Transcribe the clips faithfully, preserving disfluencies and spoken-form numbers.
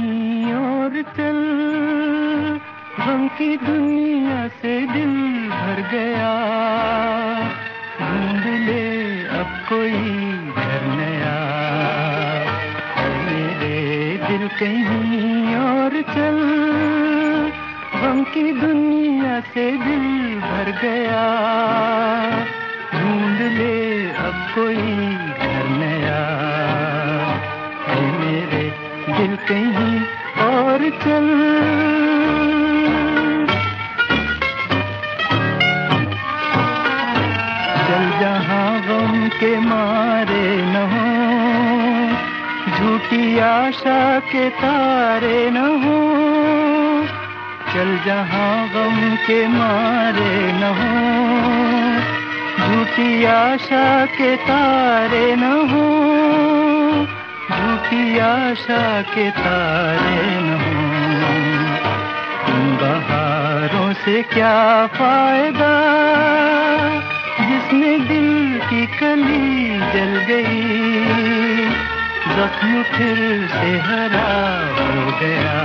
कहीं और चल, गम की दुनिया से दिल भर गया। ढूंढ ले अब कोई घर नया, मेरे दिल कहीं और चल, गम की दुनिया से दिल भर गया। ढूंढ ले अब कोई घर नया, मेरे दिल कहीं और चल। चल जहाँ गम के मारे न हो, झूठी आशा के तारे न हो। चल जहाँ गम के मारे न हो, झूठी आशा के तारे न हो। झूठी आशा के तारे न हो। इन बहारों से क्या फायदा, जिसमें दिल की कली जल गई। जख्म फिर से हरा हो गया,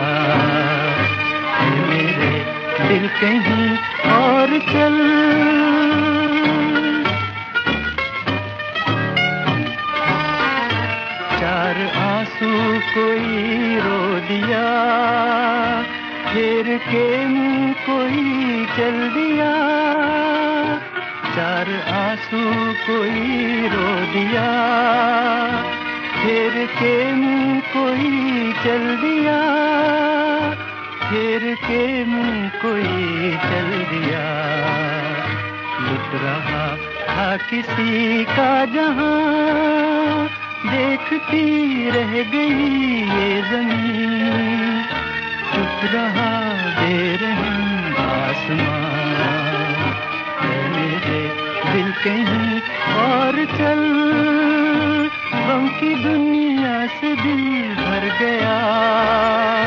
मेरे दिल कहीं और चल। चार आंसू कोई रो दिया, फेर के मुंह कोई चल दिया। चार आंसू कोई रो दिया, फेर के मुंह कोई चल दिया। फेर के मुंह कोई चल दिया। लुट रहा था किसी का जहां, देखती रह गई ये ज़मीन। चुप रहा बेरहम आसमां, मेरे दिल कहीं और चल। गम की दुनिया से दिल भर गया।